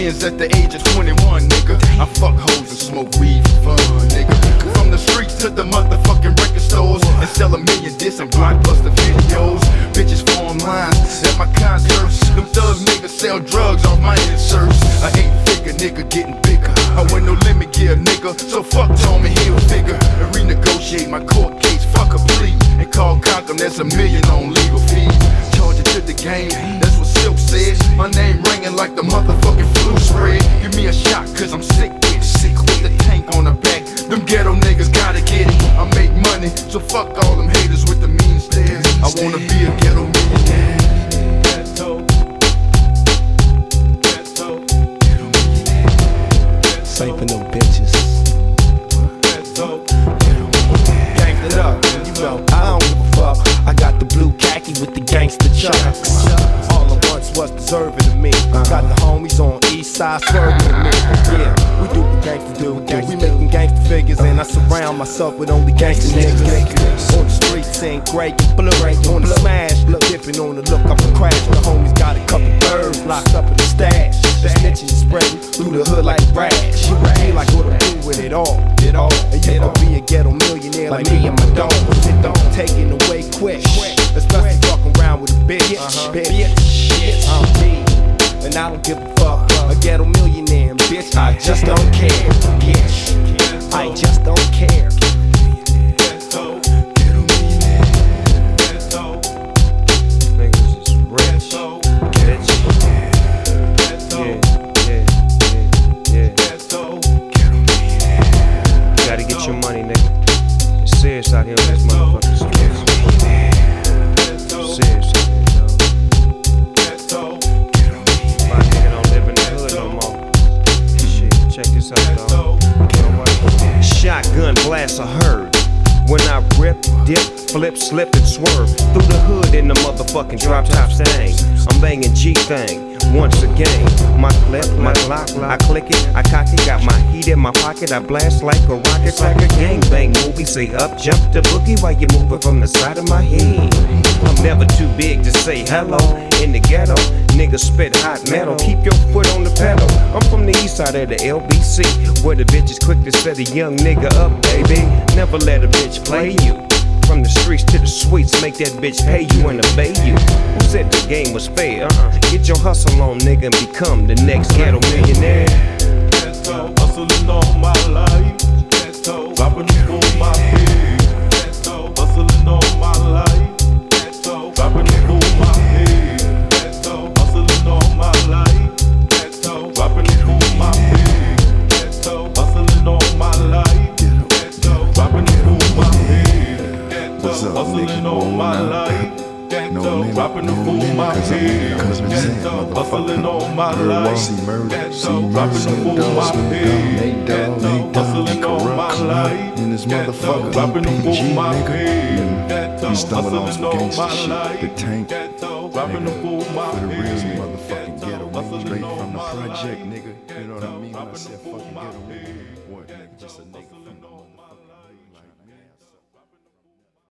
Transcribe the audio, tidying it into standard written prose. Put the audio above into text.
millions at the age of 21, nigga. I fuck hoes and smoke weed for fun, nigga. From the streets to the motherfucking record stores and sell a million discs and blockbuster videos. Bitches form lines at my concerts. Them thug niggas sell drugs off my inserts. I ain't figure nigga getting bigger. I win no limit gear, nigga. So fuck Tommy Hilfiger and renegotiate my court case. Fuck a plea and call Conkham. That's $1 million on legal fees. Charge it to the game. That's what Silk said. My name ringing like the motherfucking flu spread. Give me a shot cause I'm sick with it. Sick with the tank on the back. Them ghetto niggas gotta get it. I make money, so fuck all them haters with the mean stares. I wanna be a ghetto millionaire. This ain't for no bitches. Gangsta up, you know I don't give a fuck. I got the blue khaki with the gangsta chucks. All I once was deserving of me. Got the homies on east side swerving with me. Yeah, we do what gangsta do. We making gangsta figures and I surround myself with only gangsta niggas. On the streets ain't gray and blue. On the smash, dipping on the look up and crash. The homies got a couple birds locked up in the stash. The snitching spreading through the hood like rash. You feel like what I do with it all. And you gon' be a ghetto millionaire like me and my dog. It don't take it away quick. Especially fucking around with a bitch. I'm me, and I don't give a fuck. A ghetto millionaire, bitch. I just don't care. Yeah, I just don't care. Niggas is rich, bitch. Yeah. Gotta get your money, nigga. It's serious out here on this motherfucking streets. Serious out here, dog. My nigga don't live in the hood no more. Shit, check this out, dog. Shotgun blast a herd. When I rip, dip, flip, slip, and swerve through the hood in the motherfucking drop top stang. I'm banging G-Thang once again. My clip, my Glock, I click it, I cock it. Got my heat in my pocket, I blast like a rocket. Like a gangbang movie, say up, jump the boogie while you moving from the side of my head. I'm never too big to say hello in the ghetto. Niggas spit hot metal, keep your foot on the pedal. I'm from the east side of the LBC, where the bitch is quick to set a young nigga up, baby. Never let a bitch play you. From the streets to the suites, make that bitch pay you and obey you. Who said the game was fair? Get your hustle on, nigga, and become the next ghetto millionaire. Hustling all my life, dropping it on my head. Hustling all my life, dropping it on my head. Hustling all my life, dropping it on my head. Hustling all my life, dropping it on my head. Hustling all my life. Dropping the fool my head, hustling all my life. Dropping the fool my head, hustling all my life. Dropping the fool my head, hustling all my life. The tank, dropping the fool my for the real head, motherfucking ghetto, straight from the my project, life. nigga. You know what I mean? When I Dropping said the fool fucking my ghetto, head. what? Just a nigga.